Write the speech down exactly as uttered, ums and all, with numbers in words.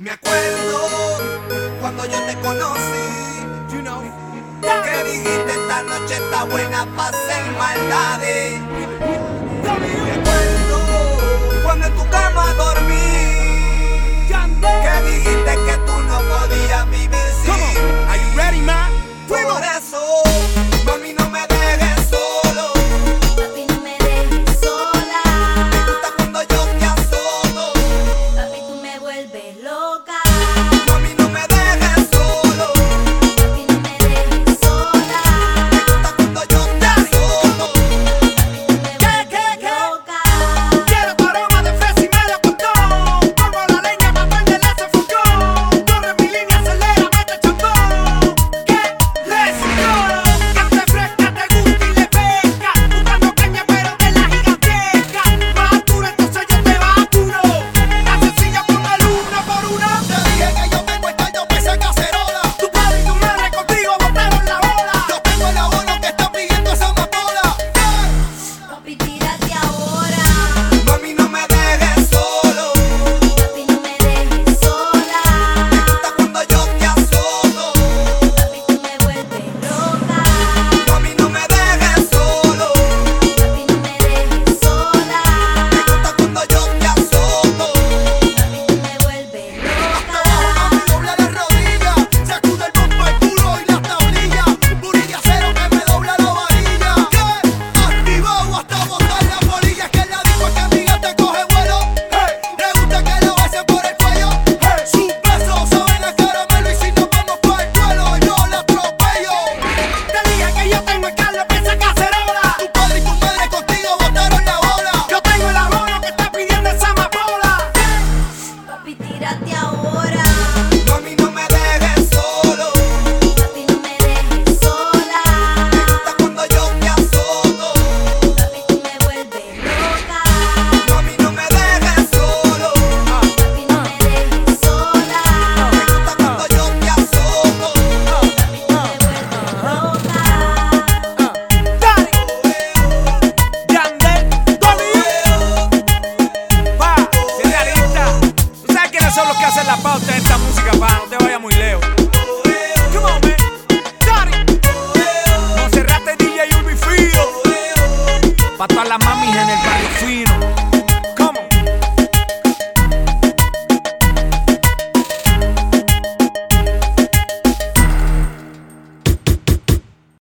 Me acuerdo cuando yo te conocí, you know, que dijiste esta noche está buena pa' hacer maldades. Me acuerdo cuando en tu cama dormí, que dijiste que tú no podías vivir sin mí. Are you ready, man? Por eso, mami, no me dejes solo. Papi, no me dejes sola. Me gusta cuando yo te azoto. Papi, tú me vuelves loca. Mami, no me dejes solo. Papi, no me dejes sola. Me gusta cuando yo te azoto. Papi, tú me vuelves loca. Quiero tu aroma de fresa y melocotón. Pongo la leña pa' prenderle ese fogón. Corre mi línea, acelera, mete chambón. Get let's go. Que te fresca, te gusta y le pesca. Buscando caña pero de la gigantesca. Más dura, entonces yo te vacuro. La sencilla póngale una por una. Te dije que yo tengo esta yo pesa cacerola. Tu padre y tu madre contigo botaron la bola. Yo tengo el abono que está pidiendo esa amapola. Papi, tírate ahora. Mami, no me dejes solo. Papi, no me dejes sola. Me gusta cuando yo te azoto. Papi, tú me vuelves loca. Mami, no me dejes solo. Papi, no me dejes sola. Me gusta cuando yo te azoto. Papi, tú me vuelves loca. Mami, dobla la rodilla. Sacude el bombo, el culo y las tablillas. Booty de acero que me dobla la varilla. Activado hasta botar la polilla. Que la disco que amiga te coge vuelo. Le gusta que lo besen por el cuello. Sus besos saben a caramelo. Y si nos vamos pa' el duelo, yo la atropello. Te dije que yo tengo el caldo que esa cacerola. Tu padre y tu madre contigo botaron la bola. Yo tengo el abono que está pidiendo esa amapola. Papi, tírate ahora. Mami, no me dejes solo. Papi, no me dejes sola. Me gusta cuando yo te azoto. Papi, tú me vuelves loca. Mami, no me dejes solo. Papi, no me dejes sola. Me gusta cuando yo te azoto. Papi, tú me vuelves loca. Yandel, pa, si es realista. ¿Tú sabes quiénes son los que hacen la pauta de esta música, pa? No te vayas muy lejos. Come on, man. Daddy. Monserrate D J Urbi Fío. Pa' todas las mamis en el barrio fino.